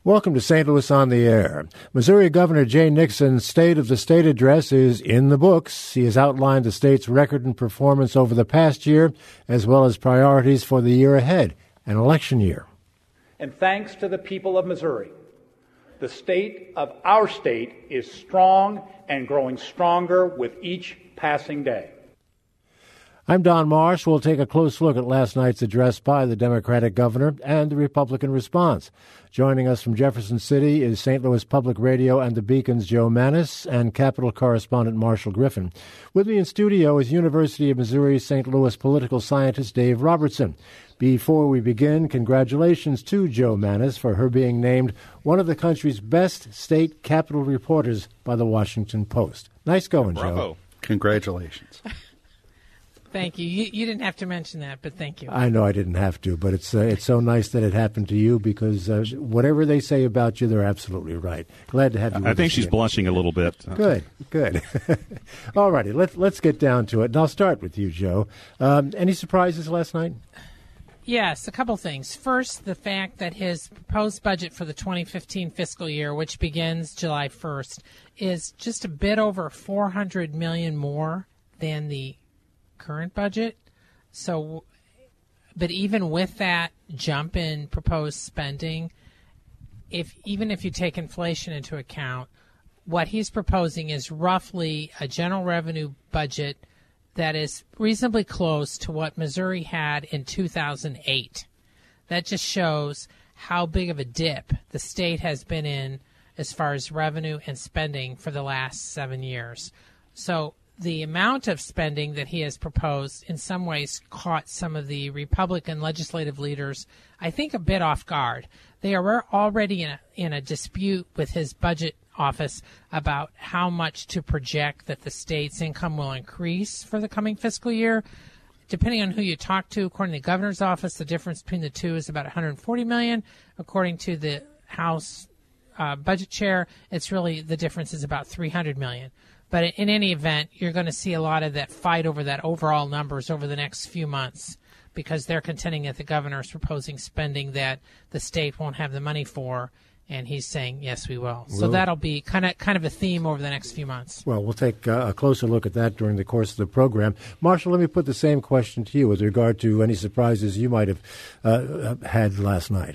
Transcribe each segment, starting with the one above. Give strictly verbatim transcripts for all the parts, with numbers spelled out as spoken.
Welcome to Saint Louis on the Air. Missouri Governor Jay Nixon's State of the State address is in the books. He has outlined the state's record and performance over the past year, as well as priorities for the year ahead, an election year. And thanks to the people of Missouri, the state of our state is strong and growing stronger with each passing day. I'm Don Marsh. We'll take a close look at last night's address by the Democratic governor and the Republican response. Joining us from Jefferson City is Saint Louis Public Radio and the Beacon's Joe Mannies and Capitol correspondent Marshall Griffin. With me in studio is University of Missouri Saint Louis political scientist Dave Robertson. Before we begin, congratulations to Joe Mannies for her being named one of the country's best state Capitol reporters by the Washington Post. Nice going, Bravo. Joe. Congratulations. Thank you. you. You didn't have to mention that, but thank you. I know I didn't have to, but it's uh, it's so nice that it happened to you because uh, whatever they say about you, they're absolutely right. Glad to have you. I think she's blushing a little bit. Good, good. All righty, let's let's get down to it, and I'll start with you, Joe. Um, any surprises last night? Yes, a couple things. First, the fact that his proposed budget for the twenty fifteen fiscal year, which begins July first, is just a bit over four hundred million dollars more than the current budget. So, but even with that jump in proposed spending, if even if you take inflation into account, what he's proposing is roughly a general revenue budget that is reasonably close to what Missouri had in two thousand eight. That just shows how big of a dip the state has been in as far as revenue and spending for the last seven years. So the amount of spending that he has proposed in some ways caught some of the Republican legislative leaders, I think, a bit off guard. They are already in a, in a dispute with his budget office about how much to project that the state's income will increase for the coming fiscal year. Depending on who you talk to, according to the governor's office, the difference between the two is about one hundred forty million dollars. According to the House uh, budget chair, it's really the difference is about three hundred million dollars. But in any event, you're going to see a lot of that fight over that overall numbers over the next few months because they're contending that the governor is proposing spending that the state won't have the money for, and he's saying, yes, we will. So Well- that'll be kind of kind of a theme over the next few months. Well, we'll take uh, a closer look at that during the course of the program. Marshall, let me put the same question to you with regard to any surprises you might have uh, had last night.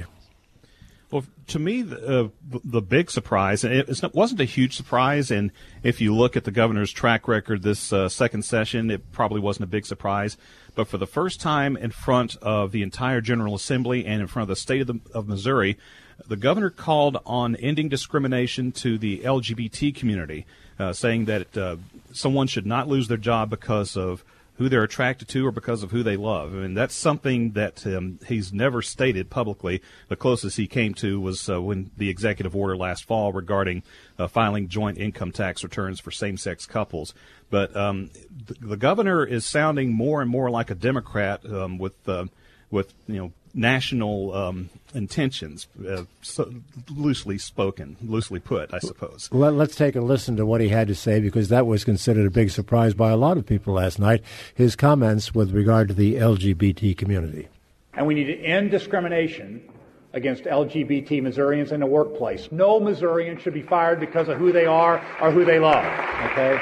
Well, to me, the, uh, the big surprise, and it it's not, wasn't a huge surprise, and if you look at the governor's track record this uh, second session, it probably wasn't a big surprise. But for the first time in front of the entire General Assembly and in front of the state of, the, of Missouri, the governor called on ending discrimination to the L G B T community, uh, saying that uh, someone should not lose their job because of who they're attracted to or because of who they love. I mean, that's something that um, he's never stated publicly. The closest he came to was uh, when the executive order last fall regarding uh, filing joint income tax returns for same-sex couples. But um, the, the governor is sounding more and more like a Democrat um, with, uh, with you know, national um, intentions, uh, so loosely spoken, loosely put, I suppose. Let, let's take a listen to what he had to say, because that was considered a big surprise by a lot of people last night, his comments with regard to the L G B T community. And we need to end discrimination against L G B T Missourians in the workplace. No Missourian should be fired because of who they are or who they love, okay?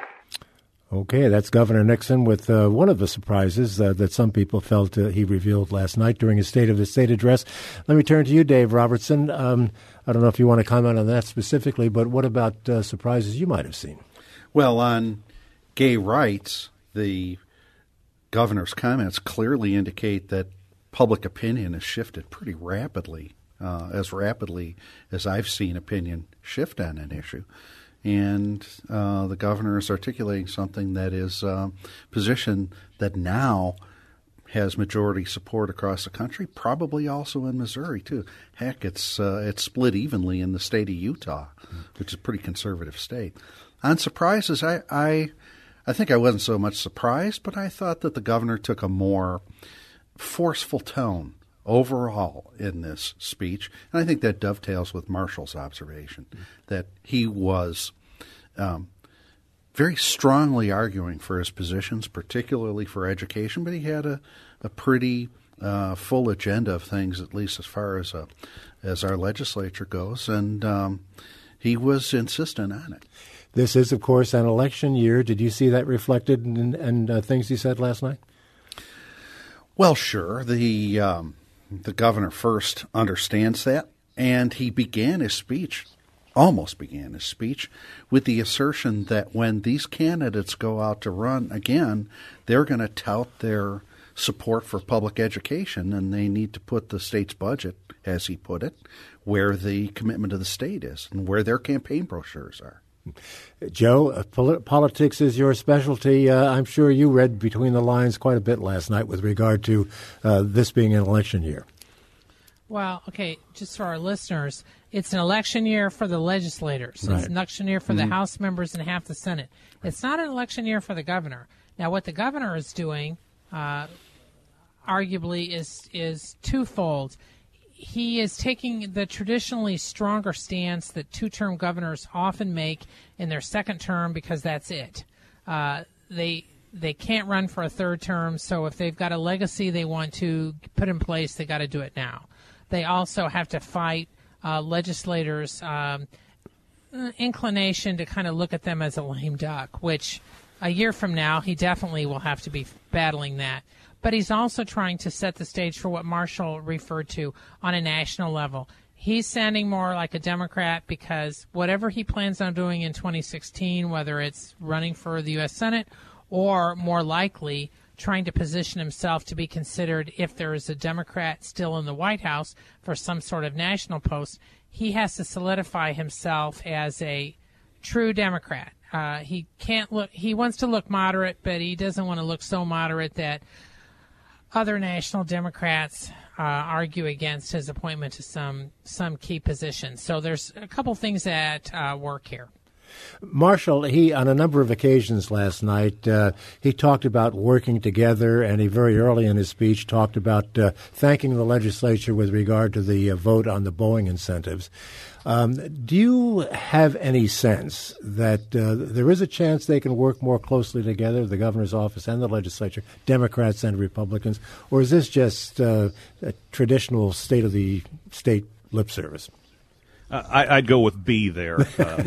Okay, that's Governor Nixon with uh, one of the surprises uh, that some people felt uh, he revealed last night during his State of the State address. Let me turn to you, Dave Robertson. Um, I don't know if you want to comment on that specifically, but what about uh, surprises you might have seen? Well, on gay rights, the governor's comments clearly indicate that public opinion has shifted pretty rapidly, uh, as rapidly as I've seen opinion shift on an issue. And uh, the governor is articulating something that is a uh, position that now has majority support across the country, probably also in Missouri, too. Heck, it's uh, it's split evenly in the state of Utah, which is a pretty conservative state. On surprises, I, I, I think I wasn't so much surprised, but I thought that the governor took a more forceful tone overall in this speech. And I think that dovetails with Marshall's observation that he was um, very strongly arguing for his positions, particularly for education, but he had a, a pretty uh, full agenda of things, at least as far as a, as our legislature goes, and um, he was insistent on it. This is, of course, an election year. Did you see that reflected in, in uh, things he said last night? Well, sure. The um, the governor first understands that, and he began his speech, almost began his speech, with the assertion that when these candidates go out to run again, they're going to tout their support for public education, and they need to put the state's budget, as he put it, where the commitment to the state is and where their campaign brochures are. Joe, uh, pol- politics is your specialty. Uh, I'm sure you read between the lines quite a bit last night with regard to uh, this being an election year. Well, okay, just for our listeners, it's an election year for the legislators. Right. It's an election year for Mm-hmm. the House members and half the Senate. It's not an election year for the governor. Now, what the governor is doing, uh, arguably, is is twofold. He is taking the traditionally stronger stance that two-term governors often make in their second term because that's it. Uh, they they can't run for a third term, so if they've got a legacy they want to put in place, they got to do it now. They also have to fight uh, legislators' um, inclination to kind of look at them as a lame duck, which a year from now he definitely will have to be battling that. But he's also trying to set the stage for what Marshall referred to on a national level. He's sounding more like a Democrat because whatever he plans on doing in twenty sixteen, whether it's running for the U S Senate or more likely trying to position himself to be considered if there is a Democrat still in the White House for some sort of national post, he has to solidify himself as a true Democrat. Uh, he can't look. He wants to look moderate, but he doesn't want to look so moderate that other national Democrats uh, argue against his appointment to some some key positions. So there's a couple things at uh, work here. Marshall, he, on a number of occasions last night, uh, he talked about working together, and he very early in his speech talked about uh, thanking the legislature with regard to the uh, vote on the Boeing incentives. Um, do you have any sense that uh, there is a chance they can work more closely together, the governor's office and the legislature, Democrats and Republicans, or is this just uh, a traditional state-of-the-state lip service? Uh, I, I'd go with B there. Uh,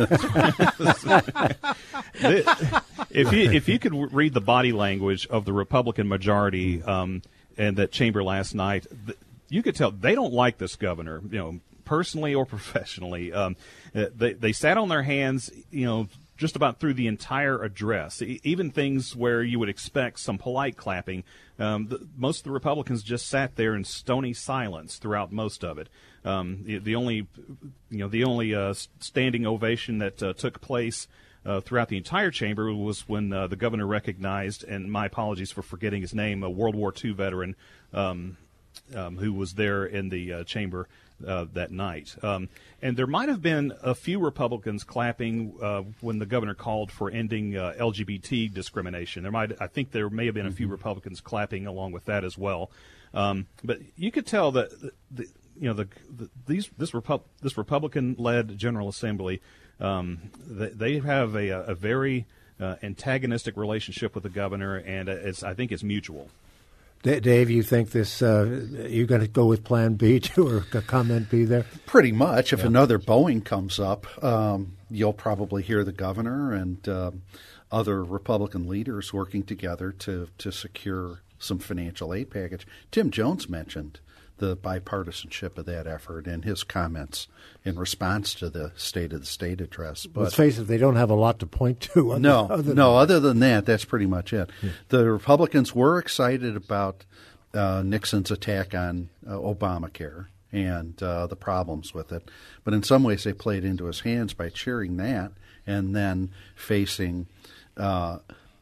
if you if you could read the body language of the Republican majority um, in that chamber last night, you could tell they don't like this governor. You know, personally or professionally. Um, they they sat on their hands. You know, just about through the entire address, even things where you would expect some polite clapping. Um, the, most of the Republicans just sat there in stony silence throughout most of it. Um, the, the only, you know, the only uh, standing ovation that uh, took place uh, throughout the entire chamber was when uh, the governor recognized, and my apologies for forgetting his name, a World War Two veteran um, um, who was there in the uh, chamber uh, that night. Um, and there might have been a few Republicans clapping uh, when the governor called for ending uh, L G B T discrimination. There might, I think, there may have been a few Republicans clapping along with that as well. Um, but you could tell that the, the you know the, the these this Repu- this Republican-led General Assembly, um, they, they have a, a very uh, antagonistic relationship with the governor, and it's I think it's mutual. Dave, you think this, uh, you're going to go with Plan B too, or comment B there? Pretty much. If yeah. another Boeing comes up, um, you'll probably hear the governor and um, other Republican leaders working together to, to secure some financial aid package. Tim Jones mentioned the bipartisanship of that effort in his comments in response to the State of the State address. But let's face it, they don't have a lot to point to. Other, no, other no. than Other than that, that's pretty much it. Yeah. The Republicans were excited about uh, Nixon's attack on uh, Obamacare and uh, the problems with it, but in some ways they played into his hands by cheering that and then facing uh,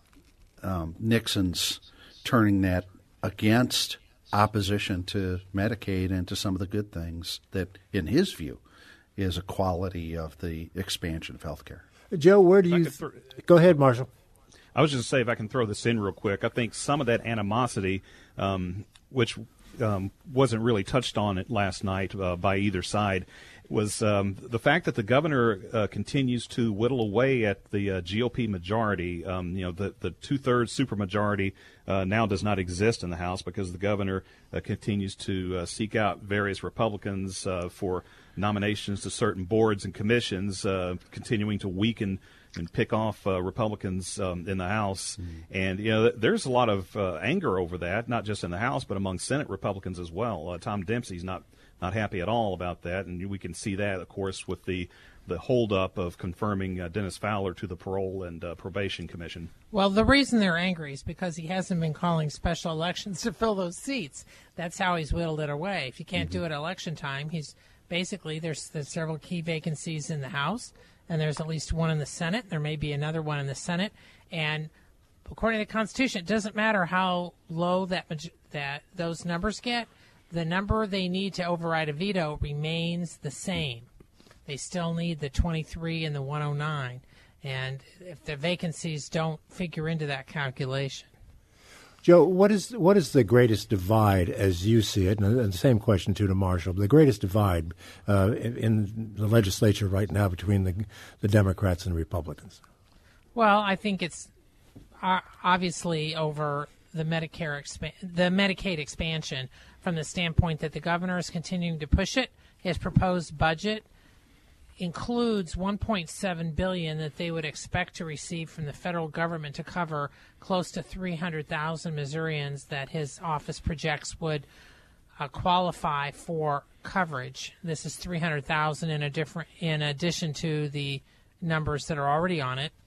um, Nixon's turning that against opposition to Medicaid and to some of the good things that, in his view, is a quality of the expansion of health care. Joe, where do If I you could throw- – go ahead, Marshall. I was just going to say, if I can throw this in real quick, I think some of that animosity, um, which um, wasn't really touched on it last night uh, by either side, was um, the fact that the governor uh, continues to whittle away at the uh, G O P majority. Um, you know, the, the two-thirds supermajority uh, now does not exist in the House because the governor uh, continues to uh, seek out various Republicans uh, for nominations to certain boards and commissions, uh, continuing to weaken and pick off uh, Republicans um, in the House. Mm. And, you know, there's a lot of uh, anger over that, not just in the House, but among Senate Republicans as well. Uh, Tom Dempsey's not not happy at all about that, and we can see that, of course, with the the holdup of confirming uh, Dennis Fowler to the Parole and uh, Probation Commission. Well, the reason they're angry is because he hasn't been calling special elections to fill those seats. That's how he's whittled it away. If you can't mm-hmm. do it at election time, he's basically, there's, there's several key vacancies in the House, and there's at least one in the Senate. There may be another one in the Senate. And according to the Constitution, it doesn't matter how low that that those numbers get. The number they need to override a veto remains the same. They still need the twenty-three and the one oh nine. And if the vacancies don't figure into that calculation. Joe, what is what is the greatest divide as you see it? And the same question too to Marshall. The greatest divide uh, in, in the legislature right now between the the Democrats and Republicans? Well, I think it's uh, obviously over the Medicare expa- the Medicaid expansion, from the standpoint that the governor is continuing to push it. His proposed budget includes one point seven billion dollars that they would expect to receive from the federal government to cover close to three hundred thousand Missourians that his office projects would uh, qualify for coverage. This is three hundred thousand in a different in addition to the numbers that are already on it.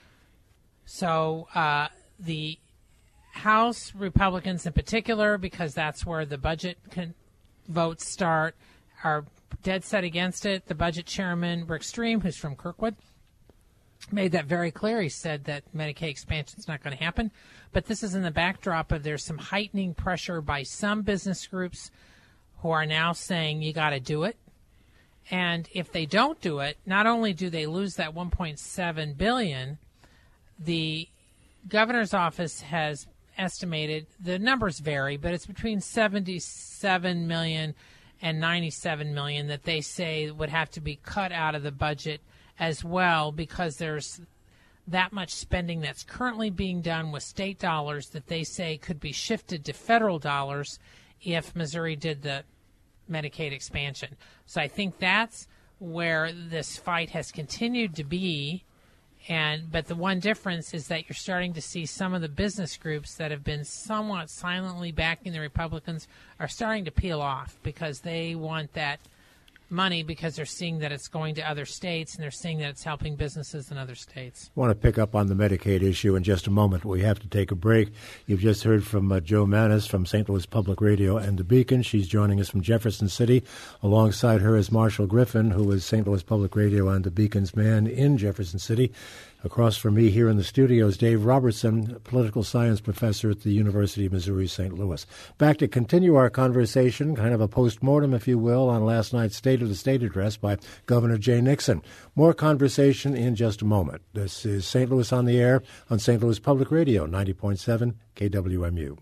So uh, the House Republicans in particular, because that's where the budget can, votes start, are dead set against it. The budget chairman, Rick Stream, who's from Kirkwood, made that very clear. He said that Medicaid expansion is not going to happen. But this is in the backdrop of there's some heightening pressure by some business groups who are now saying you got to do it. And if they don't do it, not only do they lose that one point seven billion dollars, the governor's office has estimated, the numbers vary, but it's between seventy-seven million dollars and ninety-seven million dollars that they say would have to be cut out of the budget as well, because there's that much spending that's currently being done with state dollars that they say could be shifted to federal dollars if Missouri did the Medicaid expansion. So I think that's where this fight has continued to be. And but the one difference is that you're starting to see some of the business groups that have been somewhat silently backing the Republicans are starting to peel off because they want that money because they're seeing that it's going to other states and they're seeing that it's helping businesses in other states. I want to pick up on the Medicaid issue in just a moment. We have to take a break. You've just heard from uh, Jo Mannies from Saint Louis Public Radio and the Beacon. She's joining us from Jefferson City. Alongside her is Marshall Griffin, who is Saint Louis Public Radio and the Beacon's man in Jefferson City. Across from me here in the studio is Dave Robertson, political science professor at the University of Missouri, Saint Louis. Back to continue our conversation, kind of a postmortem, if you will, on last night's State of the State address by Governor Jay Nixon. More conversation in just a moment. This is Saint Louis on the Air on Saint Louis Public Radio, ninety point seven K W M U.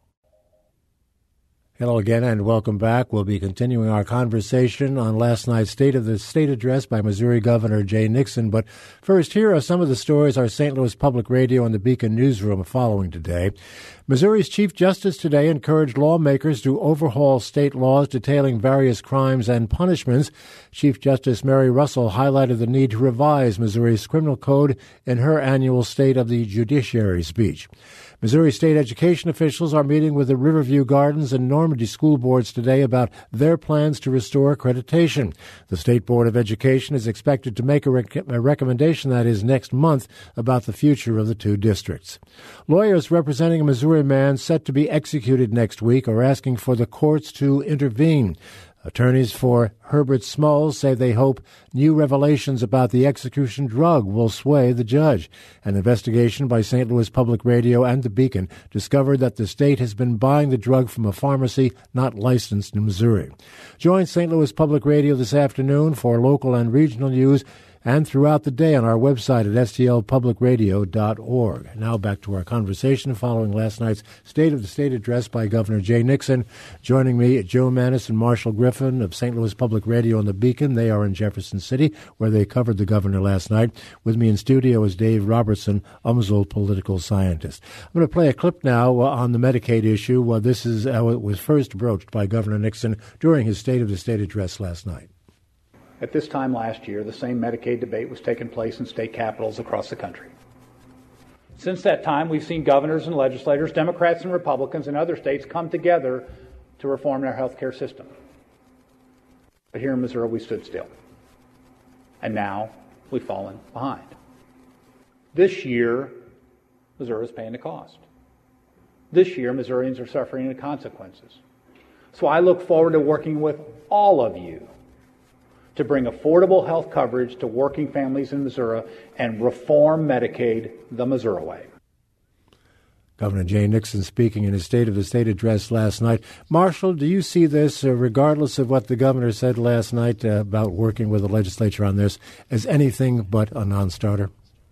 Hello again and welcome back. We'll be continuing our conversation on last night's State of the State address by Missouri Governor Jay Nixon. But first, here are some of the stories our Saint Louis Public Radio and the Beacon newsroom are following today. Missouri's Chief Justice today encouraged lawmakers to overhaul state laws detailing various crimes and punishments. Chief Justice Mary Russell highlighted the need to revise Missouri's criminal code in her annual State of the Judiciary speech. Missouri state education officials are meeting with the Riverview Gardens and Normandy school boards today about their plans to restore accreditation. The State Board of Education is expected to make a, rec- a recommendation, that is, next month, about the future of the two districts. Lawyers representing a Missouri man set to be executed next week are asking for the courts to intervene. Attorneys for Herbert Smalls say they hope new revelations about the execution drug will sway the judge. An investigation by Saint Louis Public Radio and the Beacon discovered that the state has been buying the drug from a pharmacy not licensed in Missouri. Join Saint Louis Public Radio this afternoon for local and regional news and throughout the day on our website at s t l public radio dot org. Now back to our conversation following last night's State of the State address by Governor Jay Nixon. Joining me, Joe Mannies and Marshall Griffin of Saint Louis Public Radio and the Beacon. They are in Jefferson City, where they covered the governor last night. With me in studio is Dave Robertson, UMSL political scientist. I'm going to play a clip now uh, on the Medicaid issue. Uh, this is how it was first broached by Governor Nixon during his State of the State address last night. At this time last year, the same Medicaid debate was taking place in state capitals across the country. Since that time, we've seen governors and legislators, Democrats and Republicans in other states come together to reform their health care system. But here in Missouri, we stood still. And now we've fallen behind. This year, Missouri is paying the cost. This year, Missourians are suffering the consequences. So I look forward to working with all of you to bring affordable health coverage to working families in Missouri and reform Medicaid the Missouri way. Governor Jay Nixon speaking in his State of the State address last night. Marshall, do you see this, uh, regardless of what the governor said last night uh, about working with the legislature on this, as anything but a non-starter?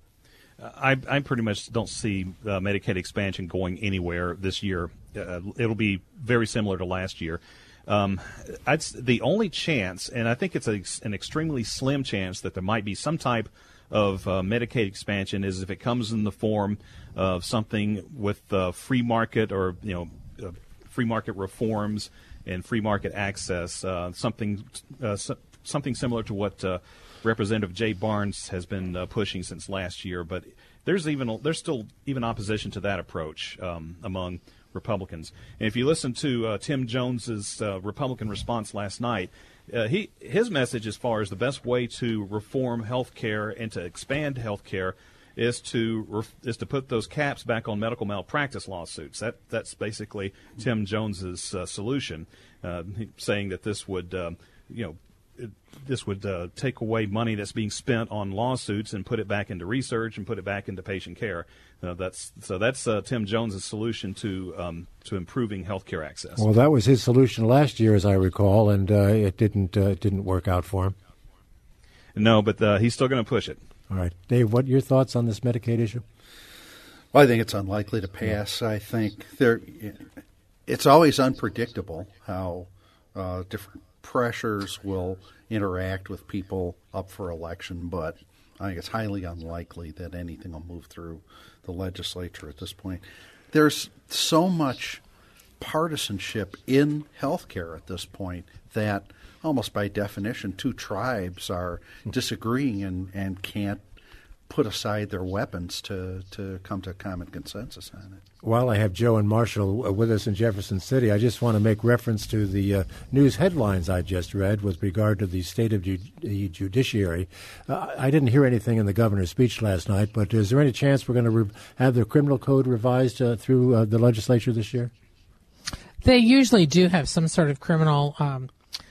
I, I pretty much don't see uh, Medicaid expansion going anywhere this year. Uh, it'll be very similar to last year. Um, I'd, the only chance, and I think it's a, an extremely slim chance that there might be some type of uh, Medicaid expansion, is if it comes in the form of something with uh, free market or you know uh, free market reforms and free market access, uh, something uh, so, something similar to what uh, Representative Jay Barnes has been uh, pushing since last year. But there's even there's still even opposition to that approach um, among Republicans. And if you listen to uh, Tim Jones's uh, Republican response last night, uh, he his message as far as the best way to reform health care and to expand health care is to ref, is to put those caps back on medical malpractice lawsuits. That that's basically Tim Jones's uh, solution, uh, saying that this would um, you know. It, this would uh, take away money that's being spent on lawsuits and put it back into research and put it back into patient care. Uh, that's so that's uh, Tim Jones's solution to um, to improving health care access. Well, that was his solution last year, as I recall, and uh, it didn't uh, didn't work out for him. No, but uh, he's still going to push it. All right, Dave, what are your thoughts on this Medicaid issue? Well, I think it's unlikely to pass. I think there, it's always unpredictable how uh, different pressures will interact with people up for election, but I think it's highly unlikely that anything will move through the legislature at this point. There's so much partisanship in healthcare at this point that almost by definition two tribes are disagreeing and, and can't put aside their weapons to, to come to a common consensus on it. While I have Joe and Marshall with us in Jefferson City, I just want to make reference to the uh, news headlines I just read with regard to the state of ju- the judiciary. Uh, I didn't hear anything in the governor's speech last night, but is there any chance we're going to re- have the criminal code revised uh, through uh, the legislature this year? They usually do have some sort of criminal um,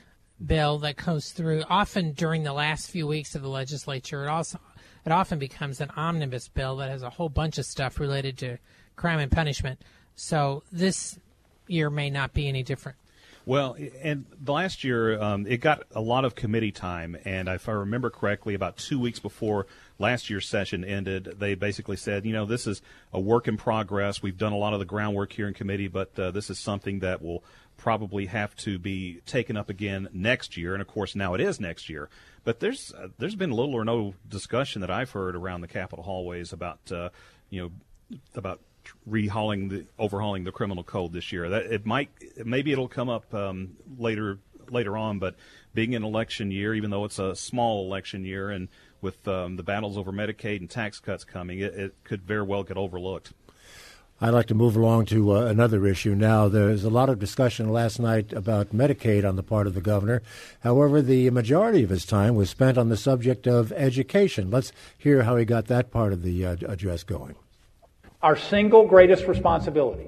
bill that goes through, often during the last few weeks of the legislature. It also It often becomes an omnibus bill that has a whole bunch of stuff related to crime and punishment. So this year may not be any different. Well, and the last year um, it got a lot of committee time, and if I remember correctly, about two weeks before last year's session ended, they basically said, you know, this is a work in progress. We've done a lot of the groundwork here in committee, but uh, this is something that will probably have to be taken up again next year. And, of course, now it is next year. But there's uh, there's been little or no discussion that I've heard around the Capitol hallways about, uh, you know, about rehauling the overhauling the criminal code this year. That it might maybe it'll come up um, later later on, but being an election year, even though it's a small election year, and with um, the battles over Medicaid and tax cuts coming, it, it could very well get overlooked. I'd like to move along to uh, another issue now. There's a lot of discussion last night about Medicaid on the part of the governor. However, the majority of his time was spent on the subject of education. Let's hear how he got that part of the uh, address going. Our single greatest responsibility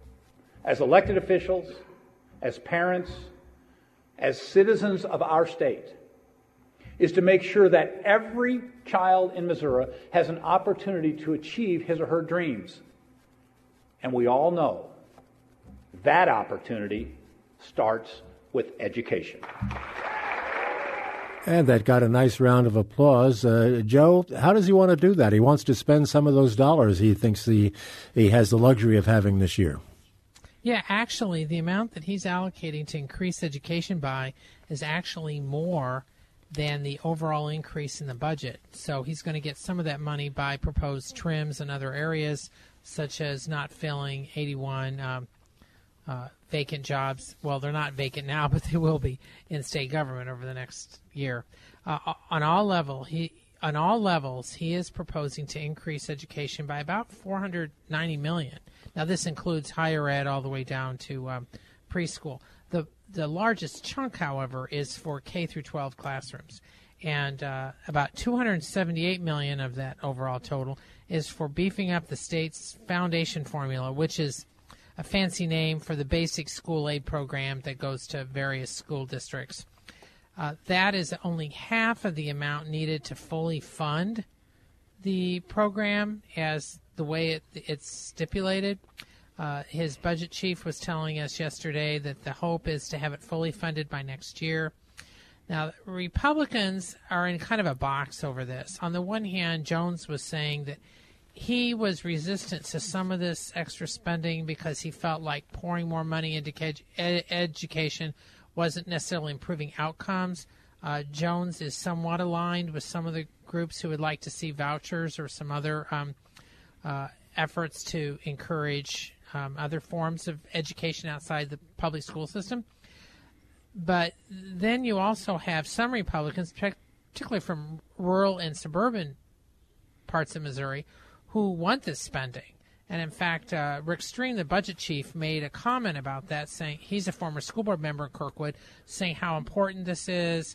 as elected officials, as parents, as citizens of our state is to make sure that every child in Missouri has an opportunity to achieve his or her dreams. And we all know that opportunity starts with education. And that got a nice round of applause. Uh, Joe, how does he want to do that? He wants to spend some of those dollars he thinks he, he has the luxury of having this year. Yeah, actually, the amount that he's allocating to increase education by is actually more than the overall increase in the budget. So he's going to get some of that money by proposed trims in other areas, such as not filling eighty-one um, uh, vacant jobs. Well, they're not vacant now, but they will be in state government over the next year. Uh, on all level, he on all levels, he is proposing to increase education by about four hundred ninety million dollars. Now, this includes higher ed all the way down to um, preschool. The the largest chunk, however, is for K through twelve classrooms, and uh, about two hundred seventy-eight million dollars of that overall total is for beefing up the state's foundation formula, which is a fancy name for the basic school aid program that goes to various school districts. Uh, that is only half of the amount needed to fully fund the program as the way it, it's stipulated. Uh, his budget chief was telling us yesterday that the hope is to have it fully funded by next year. Now, Republicans are in kind of a box over this. On the one hand, Jones was saying that he was resistant to some of this extra spending because he felt like pouring more money into ed- education wasn't necessarily improving outcomes. Uh, Jones is somewhat aligned with some of the groups who would like to see vouchers or some other um, uh, efforts to encourage um, other forms of education outside the public school system. But then you also have some Republicans, particularly from rural and suburban parts of Missouri, who want this spending. And in fact, uh, Rick Stream, the budget chief, made a comment about that, saying he's a former school board member in Kirkwood, saying how important this is,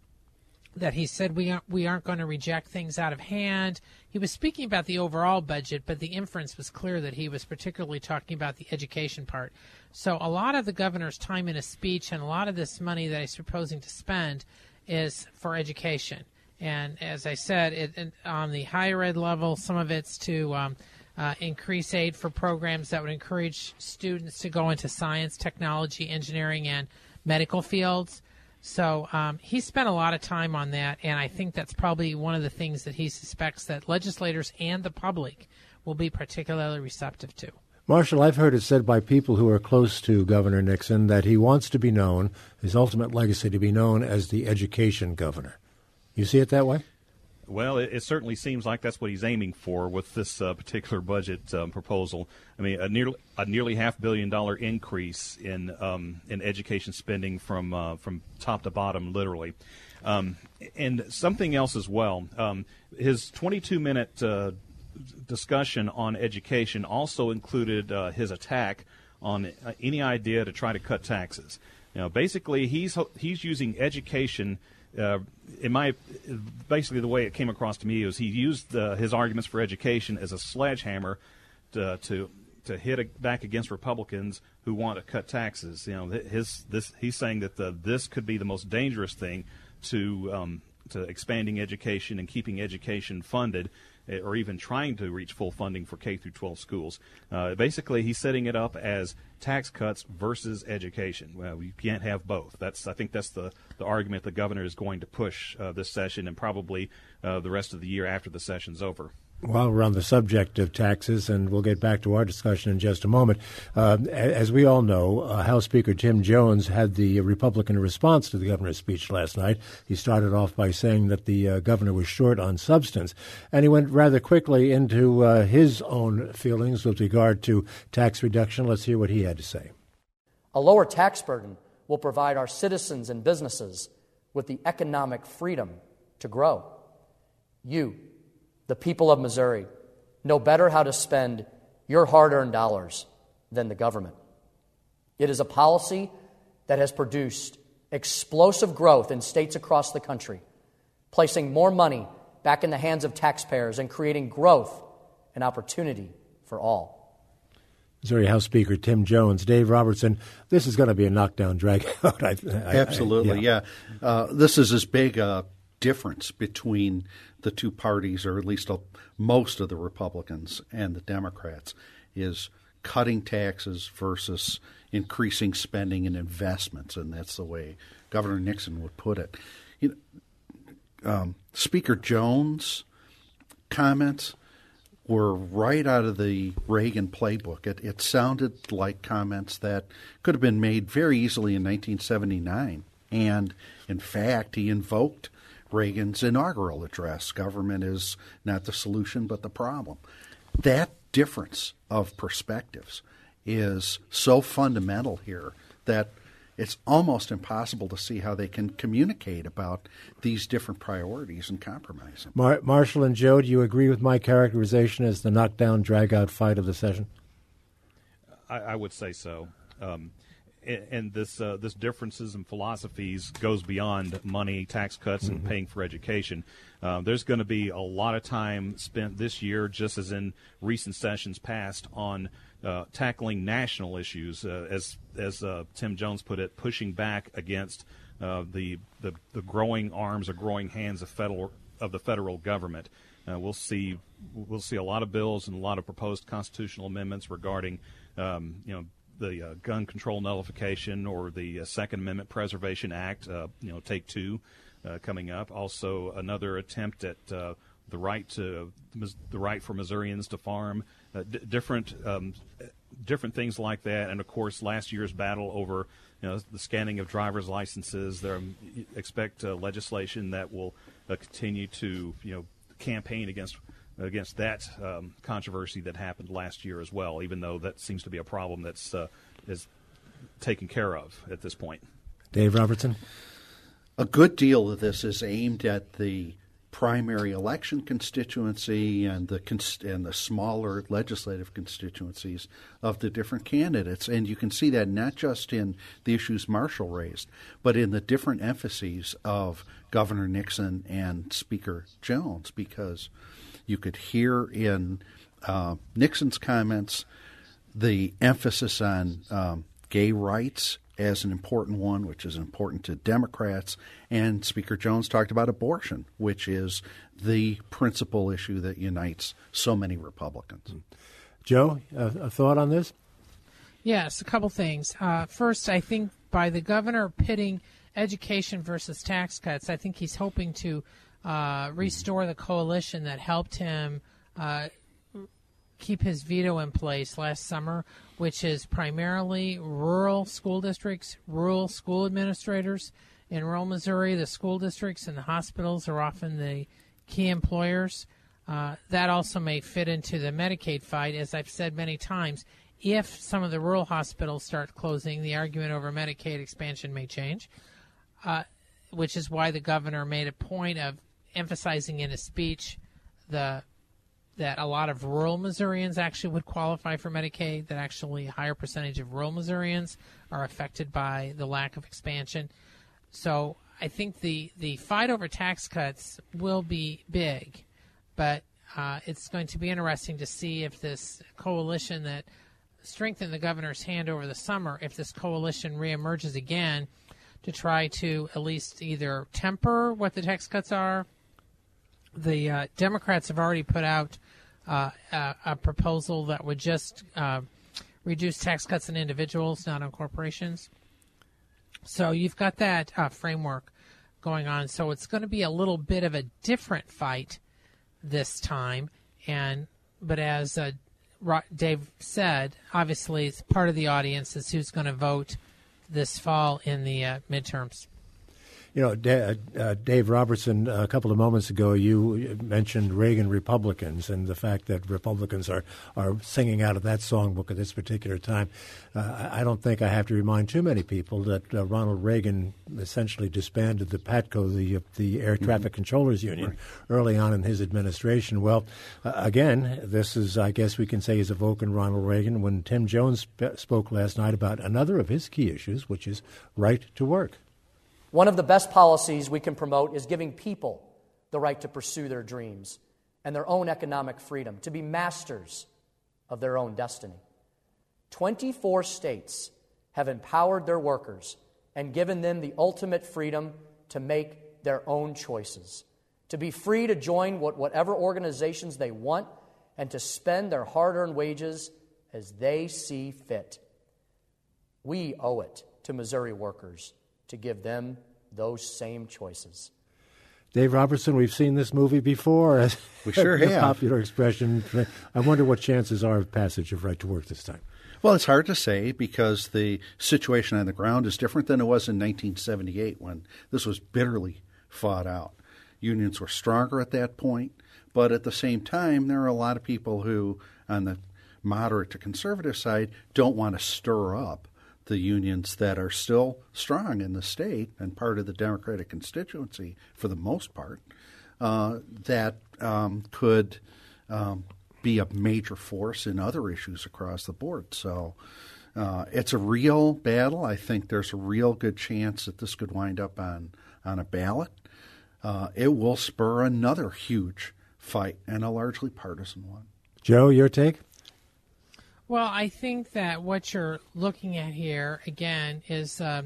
that he said we aren't, we aren't going to reject things out of hand. He was speaking about the overall budget, but the inference was clear that he was particularly talking about the education part. So a lot of the governor's time in his speech and a lot of this money that he's proposing to spend is for education. And as I said, it, it, on the higher ed level, some of it's to um, uh, increase aid for programs that would encourage students to go into science, technology, engineering, and medical fields. So um, he spent a lot of time on that, and I think that's probably one of the things that he suspects that legislators and the public will be particularly receptive to. Marshall, I've heard it said by people who are close to Governor Nixon that he wants to be known, his ultimate legacy to be known as the education governor. You see it that way? Well, it, it certainly seems like that's what he's aiming for with this uh, particular budget um, proposal. I mean, a nearly a nearly half billion dollar increase in um, in education spending from uh, from top to bottom, literally. Um, and something else as well. Um, his twenty-two minute uh, discussion on education also included uh, his attack on uh, any idea to try to cut taxes. You know, basically, he's he's using education. Uh, in my, basically the way it came across to me was he used uh, his arguments for education as a sledgehammer to to, to hit a, back against Republicans who want to cut taxes. You know, his this he's saying that the, this could be the most dangerous thing to um, to expanding education and keeping education funded, or even trying to reach full funding for K through twelve schools. Uh, basically, he's setting it up as tax cuts versus education. Well, you can't have both. That's I think that's the, the argument the governor is going to push uh, this session and probably uh, the rest of the year after the session's over. While we're on the subject of taxes, and we'll get back to our discussion in just a moment, uh, as we all know, uh, House Speaker Tim Jones had the Republican response to the governor's speech last night. He started off by saying that the uh, governor was short on substance, and he went rather quickly into uh, his own feelings with regard to tax reduction. Let's hear what he had to say. A lower tax burden will provide our citizens and businesses with the economic freedom to grow. You, the people of Missouri, know better how to spend your hard-earned dollars than the government. It is a policy that has produced explosive growth in states across the country, placing more money back in the hands of taxpayers and creating growth and opportunity for all. Missouri House Speaker Tim Jones. Dave Robertson, this is going to be a knockdown drag-out. I, I, Absolutely, I, yeah. yeah. Uh, this is as big a difference between the two parties, or at least a, most of the Republicans and the Democrats, is cutting taxes versus increasing spending and investments, and that's the way Governor Nixon would put it. You know, um, Speaker Jones' comments were right out of the Reagan playbook. It, it sounded like comments that could have been made very easily in nineteen seventy-nine. And, in fact, he invoked Reagan's inaugural address, government is not the solution but the problem. That difference of perspectives is so fundamental here that it's almost impossible to see how they can communicate about these different priorities and compromise them. Mar- Marshall and Joe, do you agree with my characterization as the knockdown, drag-out fight of the session? I, I would say so. Um, and, and this uh, this differences in philosophies goes beyond money, tax cuts, and mm-hmm. paying for education. Uh, there's going to be a lot of time spent this year, just as in recent sessions past, on uh, tackling national issues, uh, as as uh, Tim Jones put it, pushing back against uh, the, the the growing arms or growing hands of federal of the federal government. Uh, we'll see we'll see a lot of bills and a lot of proposed constitutional amendments regarding um, you know. the uh, gun control nullification or the uh, Second Amendment Preservation Act, uh, you know, take two uh, coming up. Also, another attempt at uh, the right to the right for Missourians to farm, uh, d- different um, different things like that. And of course, last year's battle over you know, the scanning of driver's licenses. There expect uh, legislation that will uh, continue to you know campaign against. against that um, controversy that happened last year as well, even though that seems to be a problem that's uh, is taken care of at this point. Dave Robertson? A good deal of this is aimed at the primary election constituency and the const- and the smaller legislative constituencies of the different candidates. And you can see that not just in the issues Marshall raised, but in the different emphases of Governor Nixon and Speaker Jones, because you could hear in uh, Nixon's comments the emphasis on um, gay rights as an important one, which is important to Democrats. And Speaker Jones talked about abortion, which is the principal issue that unites so many Republicans. Joe, a, a thought on this? Yes, a couple things. Uh, first, I think by the governor pitting education versus tax cuts, I think he's hoping to Uh, restore the coalition that helped him uh, keep his veto in place last summer, which is primarily rural school districts, rural school administrators. In rural Missouri, the school districts and the hospitals are often the key employers. Uh, that also may fit into the Medicaid fight. As I've said many times, if some of the rural hospitals start closing, the argument over Medicaid expansion may change, uh, which is why the governor made a point of emphasizing in his speech the that a lot of rural Missourians actually would qualify for Medicaid, that actually a higher percentage of rural Missourians are affected by the lack of expansion. So I think the, the fight over tax cuts will be big, but uh, it's going to be interesting to see if this coalition that strengthened the governor's hand over the summer, if this coalition reemerges again to try to at least either temper what the tax cuts are. The uh, Democrats have already put out uh, a, a proposal that would just uh, reduce tax cuts on individuals, not on corporations. So you've got that uh, framework going on. So it's going to be a little bit of a different fight this time. And but as uh, Dave said, obviously it's part of the audience is who's going to vote this fall in the uh, midterms. You know, D- uh, Dave Robertson, a couple of moments ago, you mentioned Reagan Republicans and the fact that Republicans are, are singing out of that songbook at this particular time. Uh, I don't think I have to remind too many people that uh, Ronald Reagan essentially disbanded the PATCO, the, uh, the Air Traffic mm-hmm. Controllers Union, right. early on in his administration. Well, uh, again, this is, I guess we can say, is evoking Ronald Reagan when Tim Jones sp- spoke last night about another of his key issues, which is right to work. One of the best policies we can promote is giving people the right to pursue their dreams and their own economic freedom, to be masters of their own destiny. twenty-four states have empowered their workers and given them the ultimate freedom to make their own choices, to be free to join what, whatever organizations they want and to spend their hard-earned wages as they see fit. We owe it to Missouri workers to give them those same choices. Dave Robertson, we've seen this movie before. As we sure a have. Popular expression. I wonder what chances are of passage of right to work this time. Well, it's hard to say because the situation on the ground is different than it was in nineteen seventy-eight when this was bitterly fought out. Unions were stronger at that point, but at the same time, there are a lot of people who, on the moderate to conservative side, don't want to stir up the unions that are still strong in the state and part of the Democratic constituency for the most part, uh, that um, could um, be a major force in other issues across the board. So uh, it's a real battle. I think there's a real good chance that this could wind up on, on a ballot. Uh, it will spur another huge fight and a largely partisan one. Joe, your take? Well, I think that what you're looking at here, again, is uh,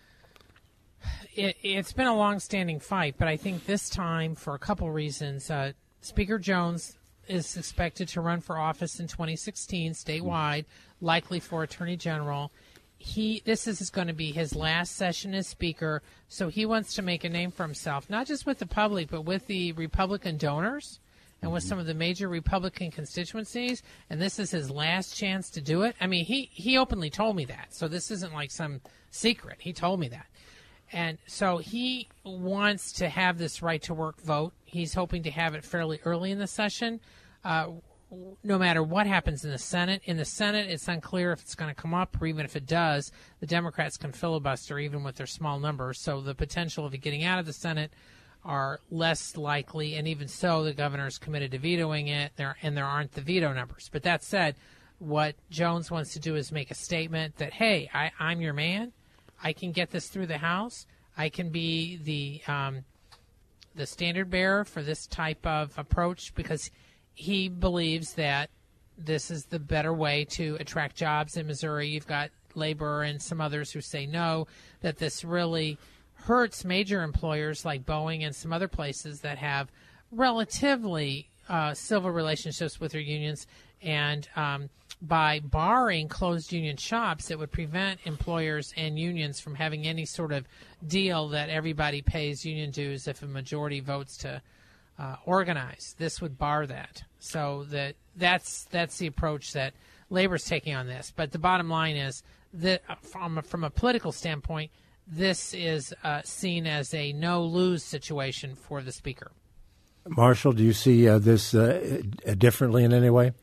it, it's been a long-standing fight, but I think this time, for a couple reasons, uh, Speaker Jones is expected to run for office in twenty sixteen statewide, likely for Attorney General. He This is going to be his last session as Speaker, so he wants to make a name for himself, not just with the public, but with the Republican donors and with some of the major Republican constituencies, and this is his last chance to do it. I mean, he, he openly told me that, so this isn't like some secret. He told me that. And so he wants to have this right-to-work vote. He's hoping to have it fairly early in the session, uh, no matter what happens in the Senate. In the Senate, it's unclear if it's going to come up, or even if it does, the Democrats can filibuster even with their small numbers, so the potential of it getting out of the Senate are less likely, and even so, the governor is committed to vetoing it, there and there aren't the veto numbers. But that said, what Jones wants to do is make a statement that, hey, I, I'm your man. I can get this through the House. I can be the um, the standard bearer for this type of approach because he believes that this is the better way to attract jobs in Missouri. You've got labor and some others who say no, that this really hurts major employers like Boeing and some other places that have relatively uh, civil relationships with their unions. And um, by barring closed union shops, it would prevent employers and unions from having any sort of deal that everybody pays union dues if a majority votes to uh, organize. This would bar that. So that that's that's the approach that Labor's taking on this. But the bottom line is that from a, from a political standpoint, this is uh, seen as a no-lose situation for the Speaker. Marshall, do you see uh, this uh, differently in any way?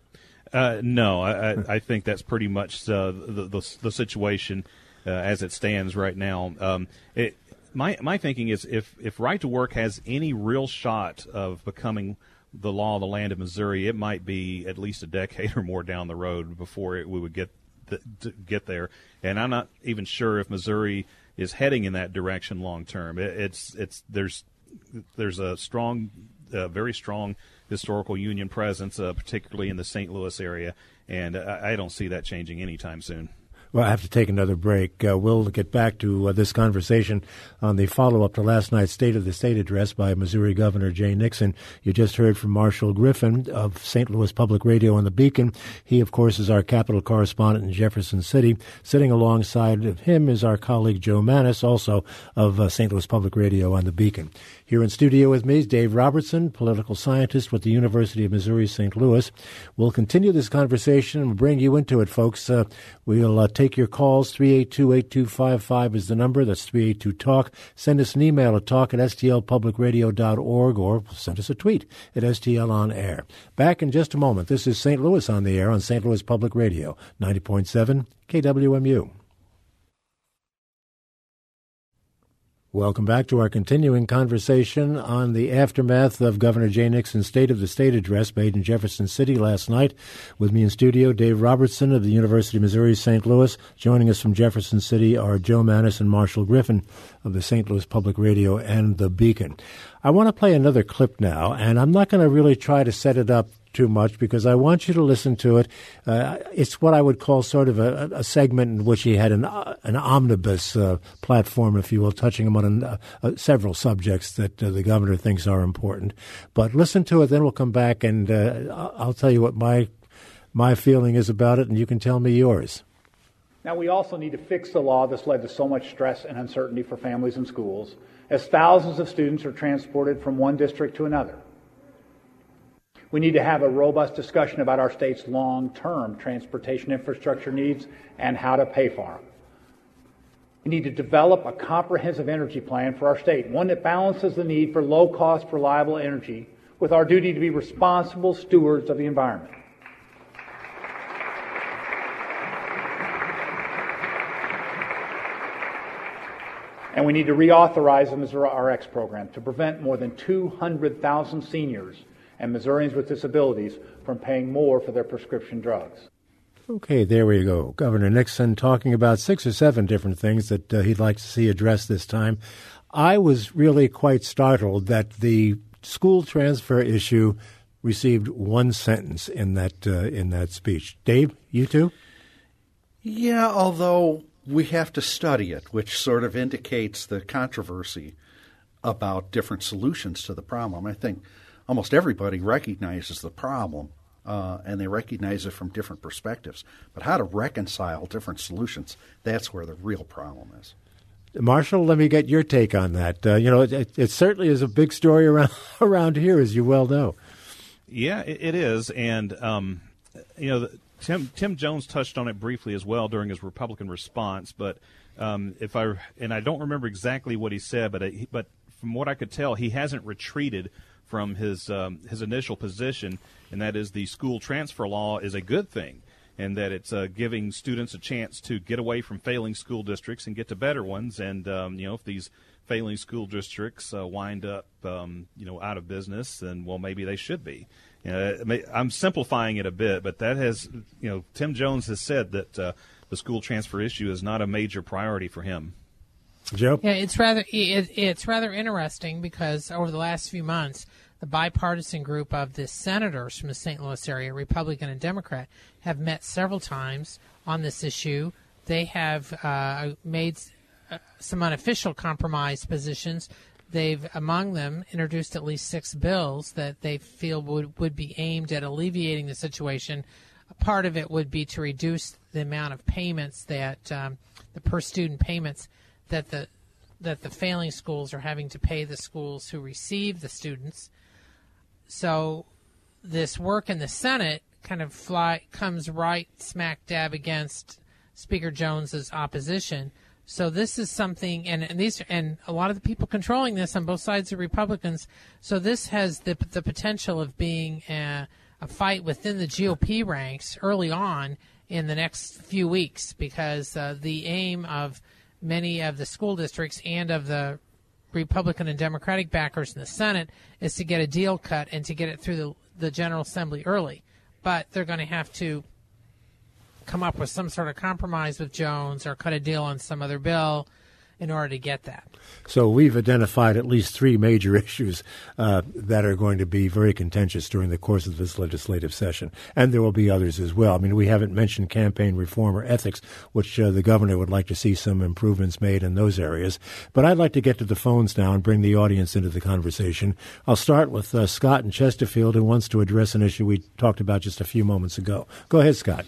Uh, no, I, I think that's pretty much uh, the, the the situation uh, as it stands right now. Um, it, my my thinking is if, if right to work has any real shot of becoming the law of the land of Missouri, it might be at least a decade or more down the road before it, we would get the, to get there. And I'm not even sure if Missouri is heading in that direction long term. It, it's it's there's there's a strong, uh, very strong historical union presence, uh, particularly in the Saint Louis area, and I, I don't see that changing anytime soon. Well, I have to take another break. Uh, we'll get back to uh, this conversation on the follow-up to last night's State of the State address by Missouri Governor Jay Nixon. You just heard from Marshall Griffin of Saint Louis Public Radio and the Beacon. He, of course, is our Capitol correspondent in Jefferson City. Sitting alongside of him is our colleague Joe Maness, also of uh, Saint Louis Public Radio and the Beacon. Here in studio with me is Dave Robertson, political scientist with the University of Missouri Saint Louis. We'll continue this conversation and we'll bring you into it, folks. Uh, we'll uh, take your calls. three eight two, eight two five five is the number. That's three eight two talk. Send us an email at talk at s t l public radio dot org or send us a tweet at S T L on air. Back in just a moment. This is Saint Louis on the air on Saint Louis Public Radio, ninety point seven K W M U. Welcome back to our continuing conversation on the aftermath of Governor Jay Nixon's State of the State address made in Jefferson City last night. With me in studio, Dave Robertson of the University of Missouri Saint Louis. Joining us from Jefferson City are Joe Maness and Marshall Griffin of the Saint Louis Public Radio and the Beacon. I want to play another clip now, and I'm not going to really try to set it up too much because I want you to listen to it. Uh, it's what I would call sort of a, a segment in which he had an uh, an omnibus uh, platform, if you will, touching him on uh, uh, several subjects that uh, the governor thinks are important. But listen to it, then we'll come back and uh, I'll tell you what my my feeling is about it, and you can tell me yours. Now, we also need to fix the law that's led to so much stress and uncertainty for families and schools, as thousands of students are transported from one district to another. We need to have a robust discussion about our state's long-term transportation infrastructure needs and how to pay for them. We need to develop a comprehensive energy plan for our state, one that balances the need for low-cost, reliable energy with our duty to be responsible stewards of the environment. And we need to reauthorize the Missouri R X program to prevent more than two hundred thousand seniors and Missourians with disabilities from paying more for their prescription drugs. Okay, there we go. Governor Nixon talking about six or seven different things that uh, he'd like to see addressed this time. I was really quite startled that the school transfer issue received one sentence in that uh, in that speech. Dave, you too? Yeah, although we have to study it, which sort of indicates the controversy about different solutions to the problem. I think almost everybody recognizes the problem, uh, and they recognize it from different perspectives. But how to reconcile different solutions, that's where the real problem is. Marshall, let me get your take on that. Uh, you know, it, it certainly is a big story around around here, as you well know. Yeah, it, it is. And, um, you know, the, Tim Tim Jones touched on it briefly as well during his Republican response. But um, if I and I don't remember exactly what he said, but I, but from what I could tell, he hasn't retreated from his um, his initial position, and that is the school transfer law is a good thing, and that it's uh, giving students a chance to get away from failing school districts and get to better ones. And um, you know, if these failing school districts uh, wind up um, you know out of business, then well, maybe they should be. Uh, I'm simplifying it a bit, but that has you know Tim Jones has said that uh, the school transfer issue is not a major priority for him. Joe? Yeah, it's rather it, it's rather interesting because over the last few months, the bipartisan group of the senators from the Saint Louis area, Republican and Democrat, have met several times on this issue. They have uh, made uh, some unofficial compromise positions. They've, among them, introduced at least six bills that they feel would, would be aimed at alleviating the situation. A part of it would be to reduce the amount of payments that um, the per-student payments that the that the failing schools are having to pay the schools who receive the students. So this work in the Senate kind of fly comes right smack dab against Speaker Jones's opposition. So this is something, and, and these and a lot of the people controlling this on both sides are Republicans. So this has the the potential of being a, a fight within the G O P ranks early on in the next few weeks, because uh, the aim of many of the school districts and of the Republican and Democratic backers in the Senate is to get a deal cut and to get it through the, the General Assembly early. But they're going to have to come up with some sort of compromise with Jones or cut a deal on some other bill in order to get that. So we've identified at least three major issues uh, that are going to be very contentious during the course of this legislative session, and there will be others as well. I mean, we haven't mentioned campaign reform or ethics, which uh, the governor would like to see some improvements made in those areas. But I'd like to get to the phones now and bring the audience into the conversation. I'll start with uh, Scott in Chesterfield, who wants to address an issue we talked about just a few moments ago. Go ahead, Scott.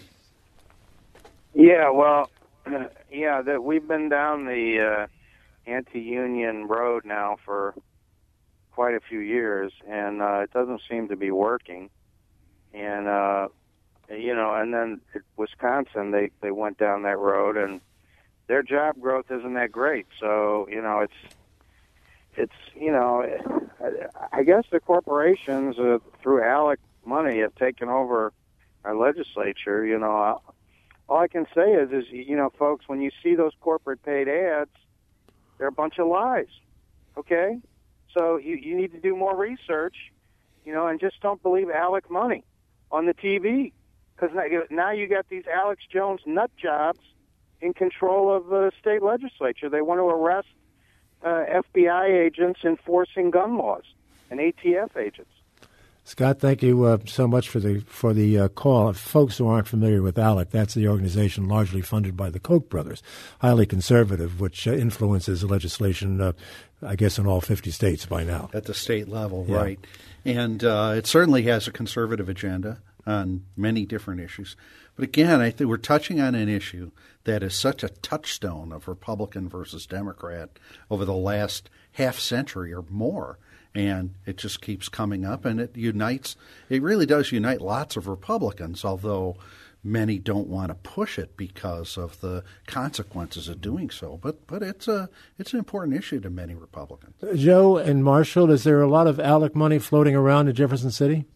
Yeah, well, yeah, that we've been down the uh, anti-union road now for quite a few years, and uh, it doesn't seem to be working. And uh, you know, and then at Wisconsin, they they went down that road, and their job growth isn't that great. So you know, it's it's you know, I guess the corporations uh, through ALEC money have taken over our legislature. You know. All I can say is, is, you know, folks, when you see those corporate paid ads, they're a bunch of lies, okay? So you, you need to do more research, you know, and just don't believe ALEC money on the T V. Because now, now you got these Alex Jones nut jobs in control of the state legislature. They want to arrest uh, F B I agents enforcing gun laws and A T F agents. Scott, thank you uh, so much for the for the uh, call. If folks who aren't familiar with ALEC, that's the organization largely funded by the Koch brothers, highly conservative, which uh, influences legislation, uh, I guess, in all fifty states by now. At the state level, yeah. Right. And uh, it certainly has a conservative agenda on many different issues. But again, I think we're touching on an issue that is such a touchstone of Republican versus Democrat over the last half century or more. And it just keeps coming up, and it unites. It really does unite lots of Republicans, although many don't want to push it because of the consequences of doing so. But but it's a it's an important issue to many Republicans. Joe and Marshall, is there a lot of ALEC money floating around in Jefferson City?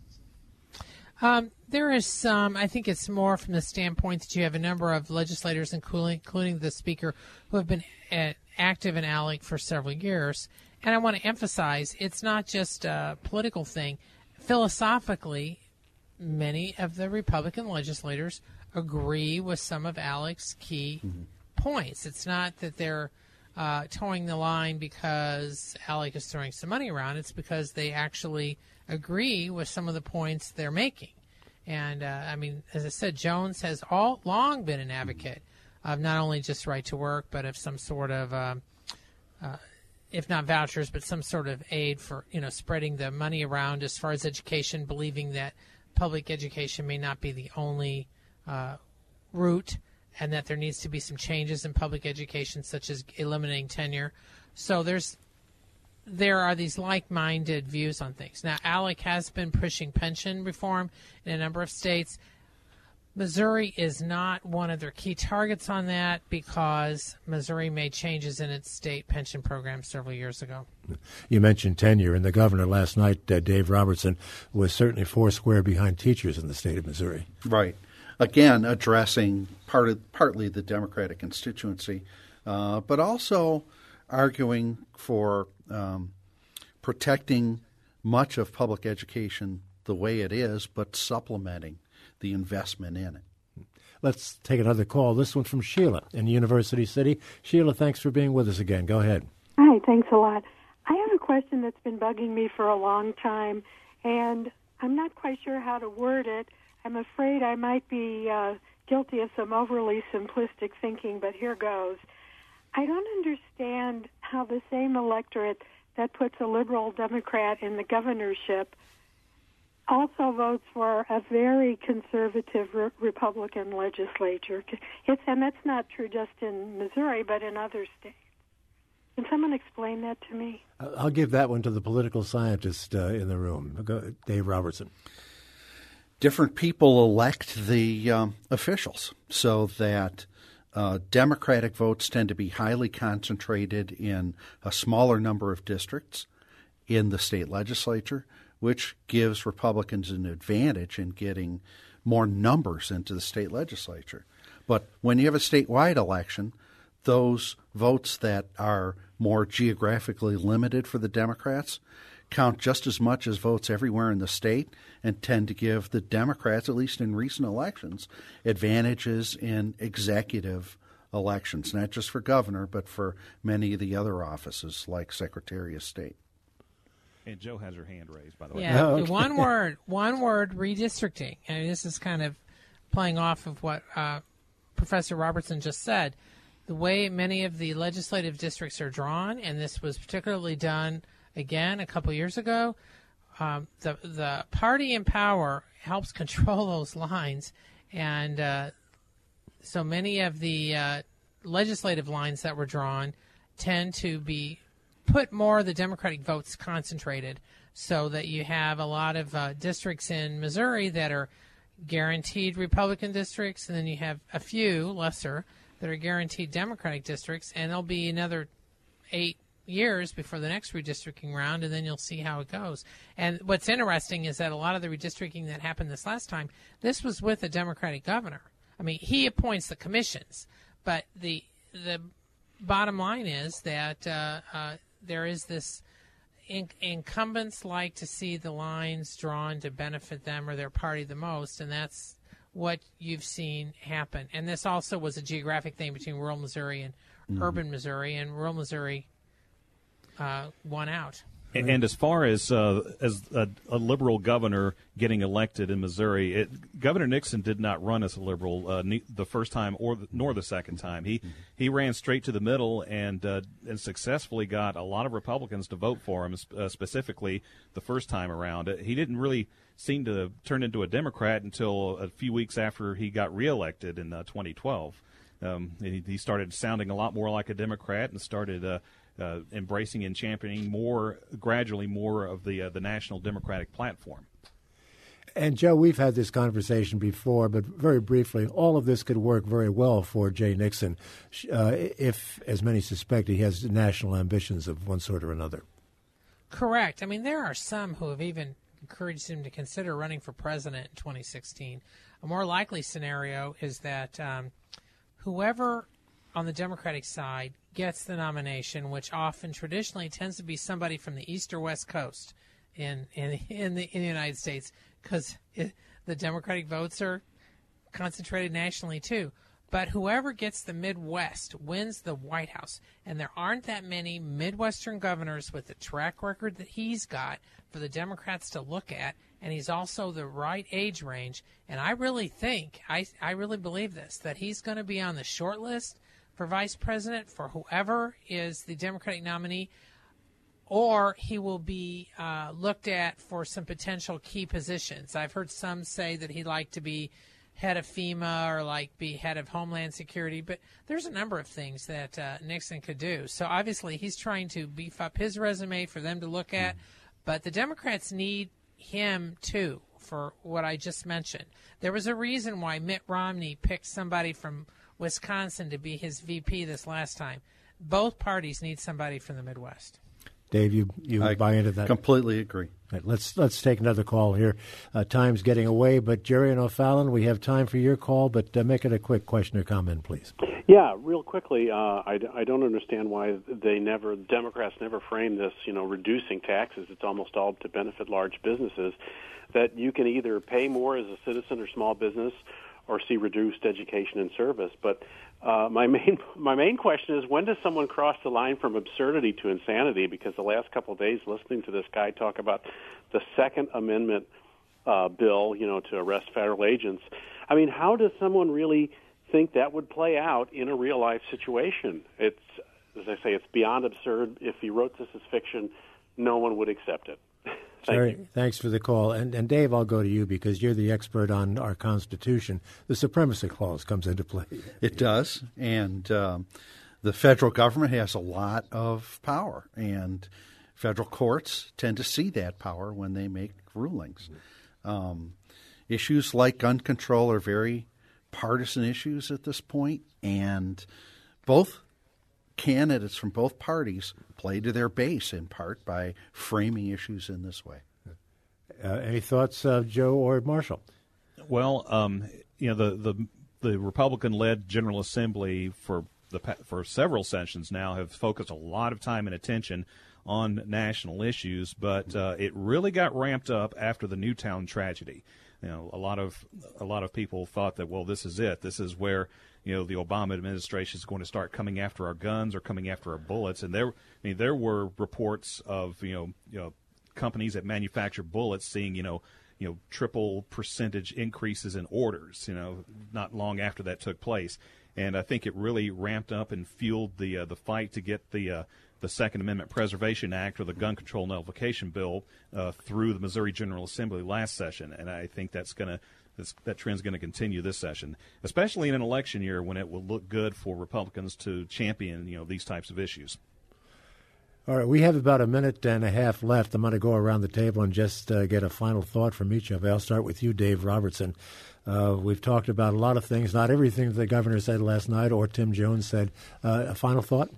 Um, there is some. I think it's more from the standpoint that you have a number of legislators, including, including the Speaker, who have been uh, active in ALEC for several years. And I want to emphasize, it's not just a political thing. Philosophically, many of the Republican legislators agree with some of ALEC's key mm-hmm. points. It's not that they're uh, towing the line because ALEC is throwing some money around. It's because they actually agree with some of the points they're making. And, uh, I mean, as I said, Jones has all long been an advocate mm-hmm. of not only just right to work, but of some sort of uh, uh, if not vouchers, but some sort of aid for, you know, spreading the money around as far as education, believing that public education may not be the only uh, route and that there needs to be some changes in public education, such as eliminating tenure. So there's there are these like-minded views on things. Now, ALEC has been pushing pension reform in a number of states. Missouri is not one of their key targets on that because Missouri made changes in its state pension program several years ago. You mentioned tenure, and the governor last night, uh, Dave Robertson, was certainly four square behind teachers in the state of Missouri. Right. Again, addressing part of, partly the Democratic constituency, uh, but also arguing for um, protecting much of public education the way it is, but supplementing the investment in it. Let's take another call. This one from Sheila in University City. Sheila, thanks for being with us again. Go ahead. Hi, thanks a lot. I have a question that's been bugging me for a long time, and I'm not quite sure how to word it. I'm afraid I might be uh, guilty of some overly simplistic thinking, but here goes. I don't understand how the same electorate that puts a liberal Democrat in the governorship also votes for a very conservative re- Republican legislature. It's, and that's not true just in Missouri, but in other states. Can someone explain that to me? I'll give that one to the political scientist uh, in the room, Go, Dave Robertson. Different people elect the um, officials so that uh, Democratic votes tend to be highly concentrated in a smaller number of districts in the state legislature, which gives Republicans an advantage in getting more numbers into the state legislature. But when you have a statewide election, those votes that are more geographically limited for the Democrats count just as much as votes everywhere in the state and tend to give the Democrats, at least in recent elections, advantages in executive elections, not just for governor, but for many of the other offices like Secretary of State. And Joe has her hand raised, by the way. Yeah, Oh, okay. one word, one word, redistricting. I mean, this is kind of playing off of what uh, Professor Robertson just said. The way many of the legislative districts are drawn, and this was particularly done, again, a couple years ago, um, the, the party in power helps control those lines. And uh, so many of the uh, legislative lines that were drawn tend to be put more of the Democratic votes concentrated so that you have a lot of uh, districts in Missouri that are guaranteed Republican districts, and then you have a few lesser that are guaranteed Democratic districts, and there'll be another eight years before the next redistricting round, and then you'll see how it goes. And what's interesting is that a lot of the redistricting that happened this last time, this was with a Democratic governor. I mean, he appoints the commissions, but the the bottom line is that uh, uh, there is this in, incumbents like to see the lines drawn to benefit them or their party the most, and that's what you've seen happen. And this also was a geographic thing between rural Missouri and mm-hmm. urban Missouri, and rural Missouri uh, won out. And, and as far as uh, as a, a liberal governor getting elected in Missouri, it, Governor Nixon did not run as a liberal uh, ne- the first time or the, nor the second time. He mm-hmm. he ran straight to the middle and uh, and successfully got a lot of Republicans to vote for him, uh, specifically the first time around. He didn't really seem to turn into a Democrat until a few weeks after he got reelected in uh, twenty twelve. Um, he, he started sounding a lot more like a Democrat and started uh, uh, embracing and championing more, gradually more of the uh, the national Democratic platform. And, Joe, we've had this conversation before, but very briefly, all of this could work very well for Jay Nixon uh, if, as many suspect, he has national ambitions of one sort or another. Correct. I mean, there are some who have even encouraged him to consider running for president in twenty sixteen. A more likely scenario is that um, whoever on the Democratic side gets the nomination, which often traditionally tends to be somebody from the East or West Coast in in, in, the, in the United States, because the Democratic votes are concentrated nationally too. But whoever gets the Midwest wins the White House. And there aren't that many Midwestern governors with the track record that he's got for the Democrats to look at. And he's also the right age range. And I really think, I, I really believe this, that he's going to be on the short list for vice president for whoever is the Democratic nominee, or he will be uh, looked at for some potential key positions. I've heard some say that he'd like to be head of FEMA or like be head of Homeland Security, but there's a number of things that uh, Nixon could do. So obviously he's trying to beef up his resume for them to look at, but the Democrats need him too for what I just mentioned. There was a reason why Mitt Romney picked somebody from Wisconsin to be his V P this last time. Both parties need somebody from the Midwest. Dave, you, you I buy into that? Completely agree. Right, let's let's take another call here. Uh, time's getting away, but Jerry and O'Fallon, we have time for your call, but uh, make it a quick question or comment, please. Yeah, real quickly, uh, I, I don't understand why they never, Democrats never frame this, you know, reducing taxes. It's almost all to benefit large businesses, that you can either pay more as a citizen or small business or see reduced education and service. But uh, my main my main question is, when does someone cross the line from absurdity to insanity? Because the last couple of days listening to this guy talk about the Second Amendment uh, bill, you know, to arrest federal agents, I mean, how does someone really think that would play out in a real-life situation? It's, as I say, it's beyond absurd. If he wrote this as fiction, no one would accept it. Thank Jerry, you. Thanks for the call. And, and Dave, I'll go to you because you're the expert on our Constitution. The Supremacy Clause comes into play. It does, and um, the federal government has a lot of power, and federal courts tend to see that power when they make rulings. Um, issues like gun control are very partisan issues at this point, and both candidates from both parties play to their base in part by framing issues in this way. Uh, any thoughts, uh, Joe or Marshall? Well, um, you know, the the, the Republican-led General Assembly for the for several sessions now have focused a lot of time and attention on national issues, but uh, it really got ramped up after the Newtown tragedy. You know, a lot of a lot of people thought that, well, this is it. This is where, you know, the Obama administration is going to start coming after our guns or coming after our bullets. And there, I mean, there were reports of, you know, you know, companies that manufacture bullets seeing, you know, you know, triple percentage increases in orders, you know, not long after that took place. And I think it really ramped up and fueled the uh, the fight to get the uh, the Second Amendment Preservation Act, or the Gun Control Nullification Bill, uh, through the Missouri General Assembly last session. And I think that's going to that trend's going to continue this session, especially in an election year when it will look good for Republicans to champion, you know, these types of issues. All right, we have about a minute and a half left. I'm going to go around the table and just uh, get a final thought from each of you. I'll start with you, Dave Robertson. Uh, we've talked about a lot of things, not everything that the governor said last night or Tim Jones said. Uh, a final thought?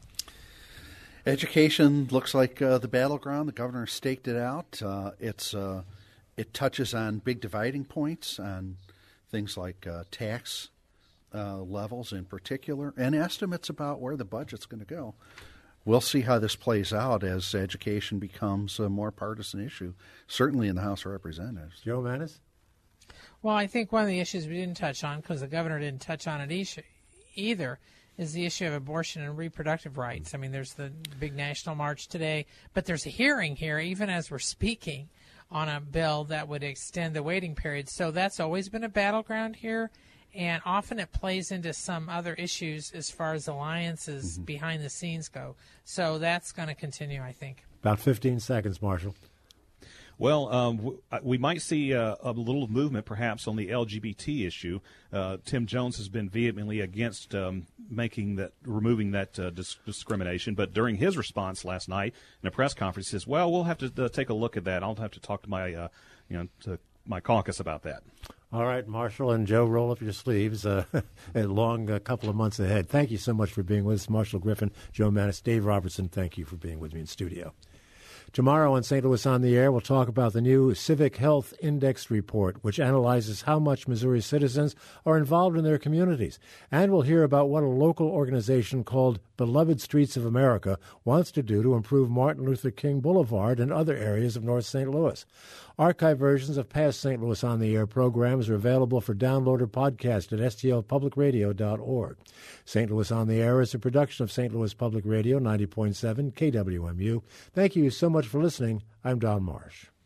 Education looks like uh, the battleground. The governor staked it out. Uh, it's uh, it touches on big dividing points on things like uh, tax uh, levels in particular, and estimates about where the budget's going to go. We'll see how this plays out as education becomes a more partisan issue, certainly in the House of Representatives. Joe Manis? Well, I think one of the issues we didn't touch on, because the governor didn't touch on it either, is the issue of abortion and reproductive rights. I mean, there's the big national march today, but there's a hearing here, even as we're speaking, on a bill that would extend the waiting period. So that's always been a battleground here, and often it plays into some other issues as far as alliances mm-hmm. behind the scenes go. So that's going to continue, I think. About fifteen seconds, Marshall. Well, um, w- we might see uh, a little movement perhaps on the L G B T issue. Uh, Tim Jones has been vehemently against um, making that, removing that uh, dis- discrimination. But during his response last night in a press conference, he says, "Well, we'll have to uh, take a look at that. I'll have to talk to my, uh, you know, to my caucus about that." All right, Marshall and Joe, roll up your sleeves. Uh, a long uh, couple of months ahead. Thank you so much for being with us, Marshall Griffin, Joe Mannies, Dave Robertson. Thank you for being with me in studio. Tomorrow on Saint Louis on the Air, we'll talk about the new Civic Health Index report, which analyzes how much Missouri citizens are involved in their communities. And we'll hear about what a local organization called Beloved Streets of America wants to do to improve Martin Luther King Boulevard and other areas of North Saint Louis. Archive versions of past Saint Louis on the Air programs are available for download or podcast at s t l public radio dot org. Saint Louis on the Air is a production of Saint Louis Public Radio, ninety point seven K W M U. Thank you so much for listening. I'm Don Marsh.